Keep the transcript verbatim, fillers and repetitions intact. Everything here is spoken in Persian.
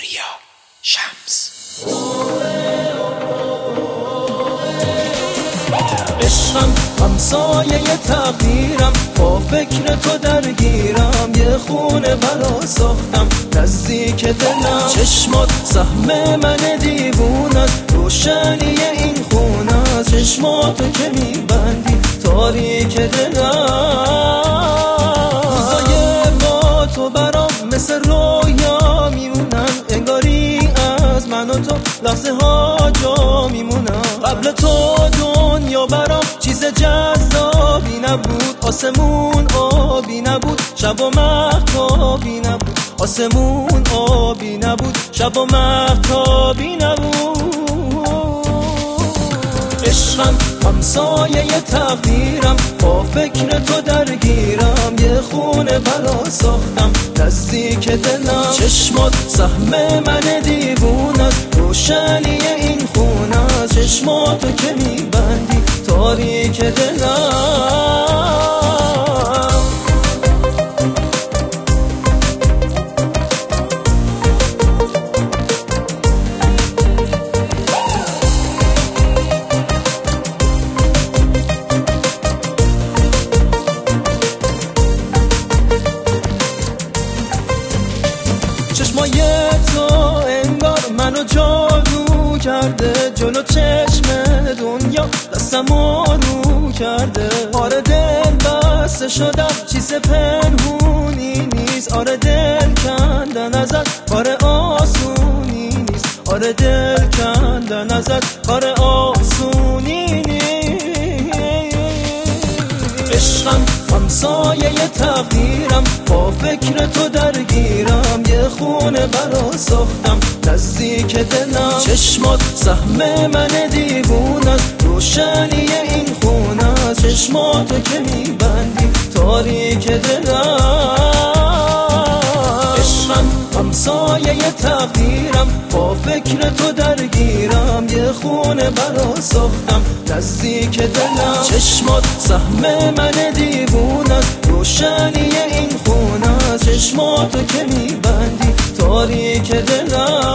پوریا شمس. عشقم همسایه تقدیرم، با فکر تو درگیرم، یه خونه برا ساختم نزدیک دلم. چشمات سهم من دیوونت، روشنی این خونه، چشماتو که میبندی تاریک دلم. روزای با تو برام مثل رویا میمونن، انگاری از من و تو لحظه ها جا میمونن. قبل تو دنیا برام چیز جذابی نبود، آسمون آبی نبود، شب و مهتابی نبود. آسمون آبی نبود، شب و مهتابی نبود. عشقم همسایه تقدیرم، با فکر تو درگیرم، یه خونه برا ساختم نزدیک دلم. چشمات سهم من دیوونت، روشنی این خونه، چشماتو که میبندی تاریک دلم. چشمای تو انگار منو جادو کرده، جلو چشم دنیا دستمو رو کرده. آره دل بسته شدم، چیز پنهونی نیست. آره دل کندن ازت کار آسونی نیست. آره دل کندن ازت کار آسونی نیست. عشقم همسایه تقدیرم، با فکر تو درگیرم، یه خونه برا ساختم نزدیک دلم. چشمات سهم من دیوونت، روشنی این خونه، چشماتو که میبندی تاریک دلم. عشقم همسایه تقدیرم، با فکر تو درگیرم، یه خونه برا ساختم نزدیک دلم. چشمات سهم من دیوونت، روشنی این خونه، چشماتو که میبندی تاریک دلم.